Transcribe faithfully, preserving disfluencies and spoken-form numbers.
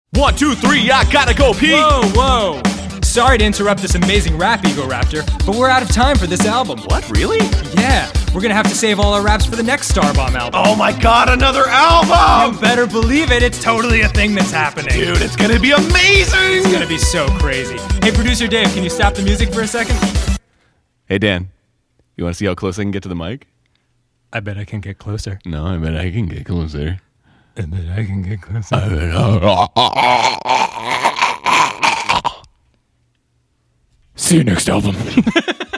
One, two, three, I gotta go pee! Whoa, whoa! Sorry to interrupt this amazing rap, Ego Raptor, but we're out of time for this album. What, really? Yeah, we're gonna have to save all our raps for the next Starbomb album. Oh my god, another album! You better believe it, it's totally a thing that's happening. Dude, it's gonna be amazing! It's gonna be so crazy. Hey, producer Dave, can you stop the music for a second? Hey, Dan, you wanna see how close I can get to the mic? I bet I can get closer. No, I bet I can get closer. I bet I can get closer. I bet... See you next album.